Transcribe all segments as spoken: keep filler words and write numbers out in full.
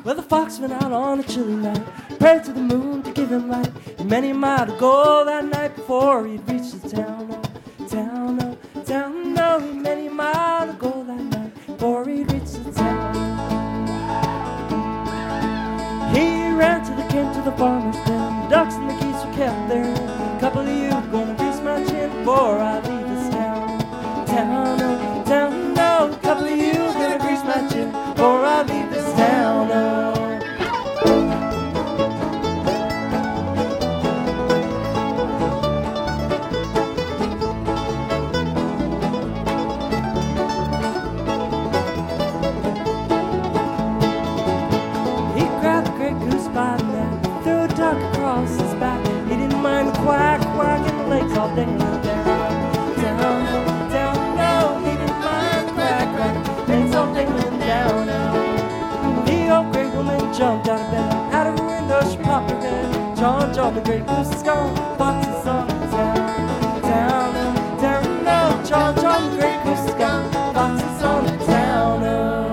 Well, the fox went out on a chilly night, prayed to the moon to give him light, and many a mile to go that night before he'd reached the town. Oh, town, oh, town, oh, many a mile to go that night before he'd reached the town. He ran till he came to the farmer's den. The ducks and the geese were kept there. A couple of you gonna grease my chin before I leave this town. Town, oh, town, oh, a couple of you gonna grease my chin before I leave this town. Oh. By the neck, threw a duck across his back. He didn't mind the quack, quack, and the legs all dangling down. Down, down, no, he didn't mind the quack, quack, legs all dangling down. The old great woman jumped out of bed. Out of her window she popped her head. John, John, the great goose is gone. Fox is on the town. Down, down, no, John, John, the great goose is gone. Fox is on the town. Oh.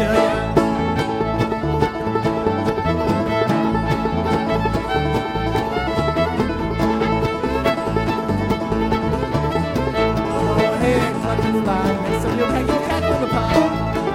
tell ya. Oh, hey, clucking fly, make some real cat, cat with the pie.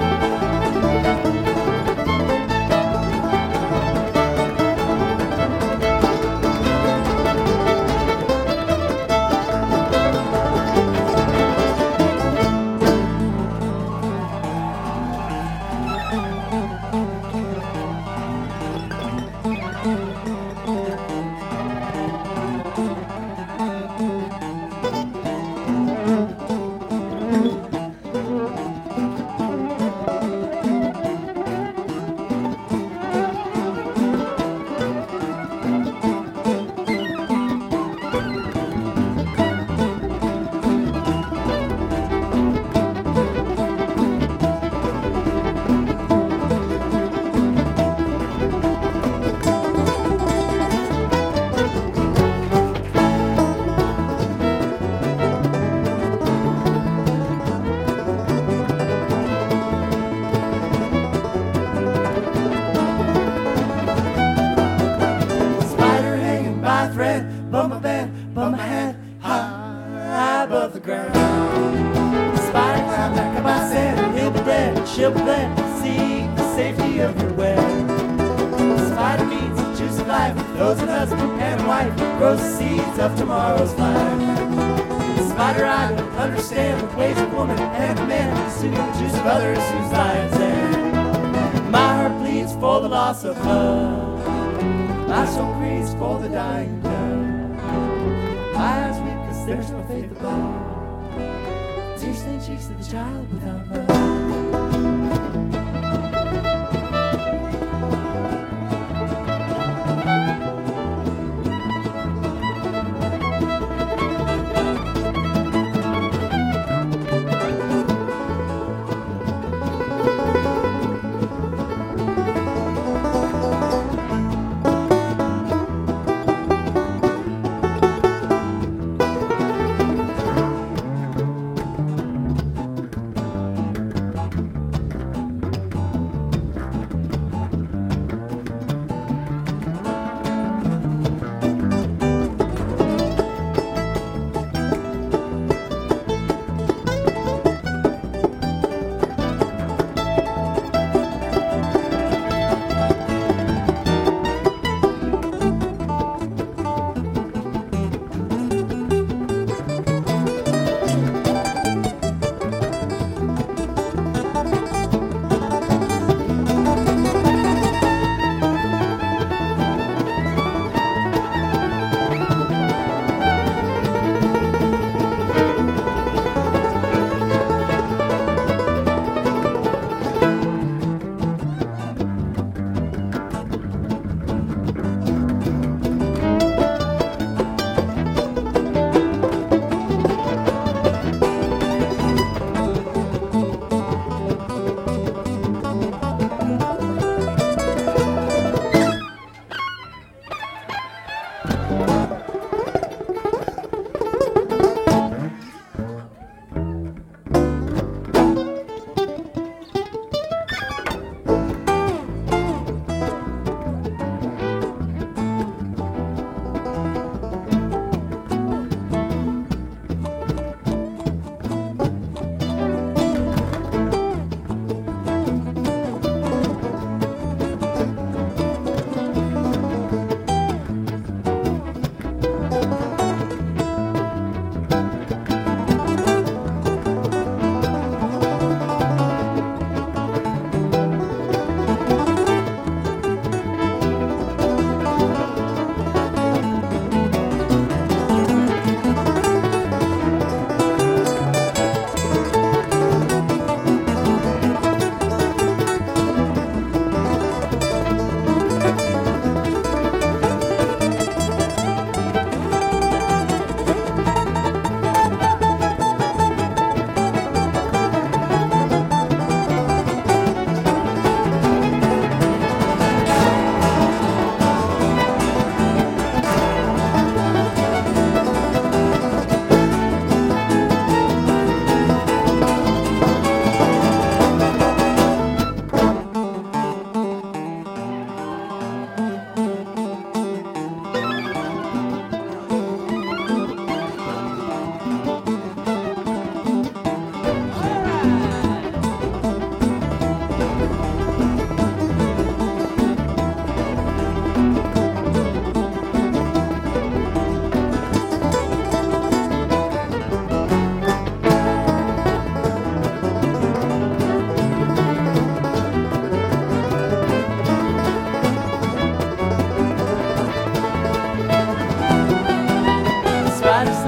Bump my band, bump my hand high above the ground. The spider climbed back up my sand, he'll be dead, she'll be glad to seek the safety of your web. The spider meets the juice of life, those an husband and wife, grows the seeds of tomorrow's life. The spider I don't understand the ways of woman and man, consuming the juice of others whose lives end. My heart bleeds for the loss of love, my soul grieves for the dying dove. My eyes weep cause there's no faith above. Tears stained cheeks of the child without love.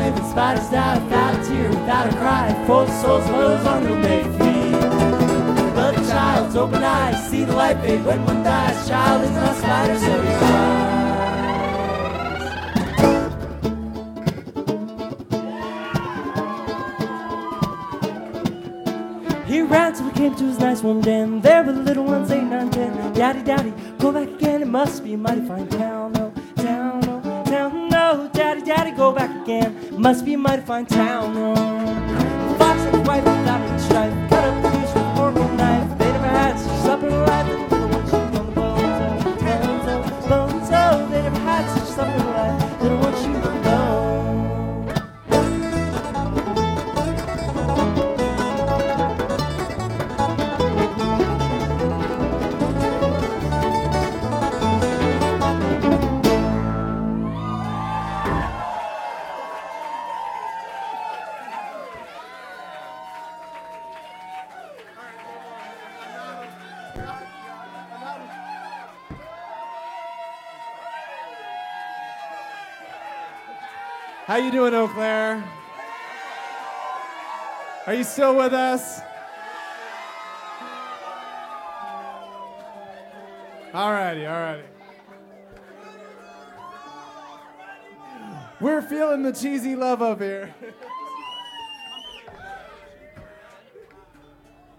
with the spiders die without a tear, without a cry. For the souls of those on whom they feed. But the child's open eyes see the light fade when one dies. Child is not a spider, so he cries. He ran till he came to his nice warm den. There were the little ones, eight, nine, ten. Daddy, daddy, go back again. It must be a mighty fine town. Oh, town, oh, town, no. Daddy, daddy, go back again. It must be a mighty fine town. Oh. The fox and his wife without any strife cut up the goose with a fork and knife. They never had such supper in life. And the little ones chewed on the bones. Oh, bones, oh, bones, oh. They never had such supper in life. Little ones chewed on the bones. How you doing, Eau Claire? Are you still with us? All righty, all righty. We're feeling the cheesy love up here.